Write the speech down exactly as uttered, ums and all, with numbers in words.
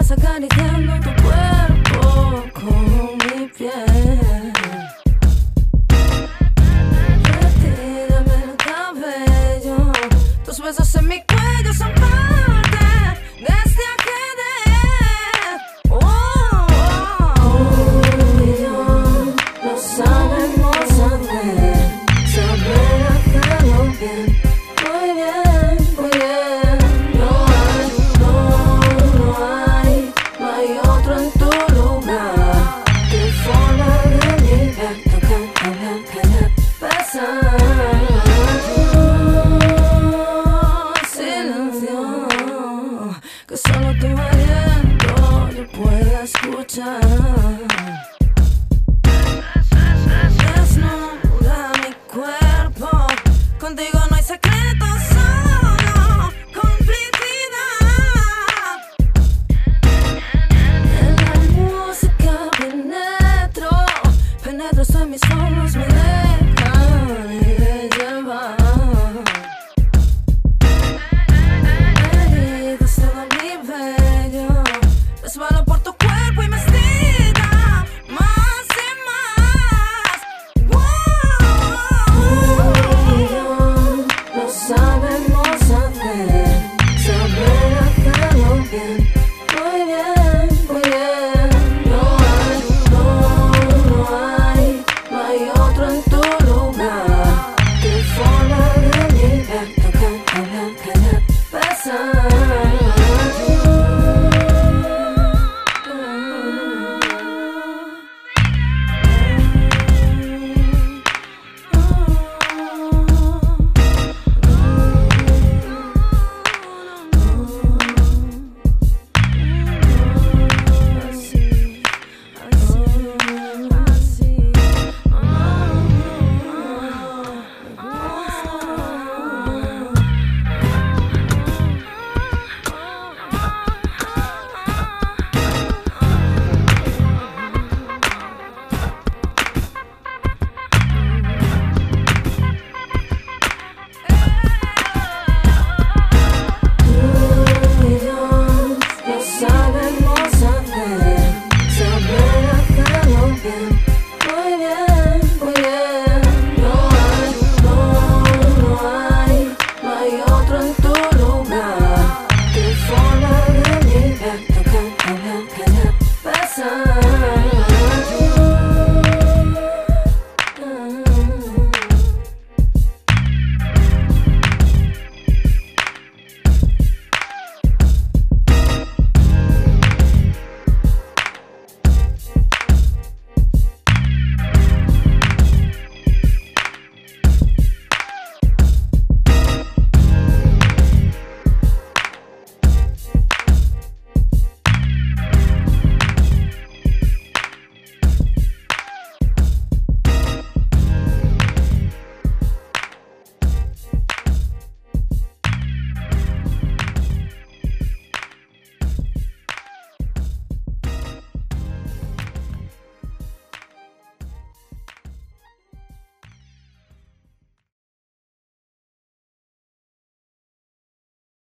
estás acariciando tu cuerpo con mi piel. Retírame el cabello, tus besos en mi cuello son parte de este ajedrez. Oh, oh, oh. Tú y yo lo sabemos hacer, saber hacerlo bien. Muy bien, muy bien. No hay, no, no hay, no hay otro en tu lugar. Tu forma de mirar, tocar, hablar, callar, besar. Silencio, que solo tu aliento yo pueda escuchar.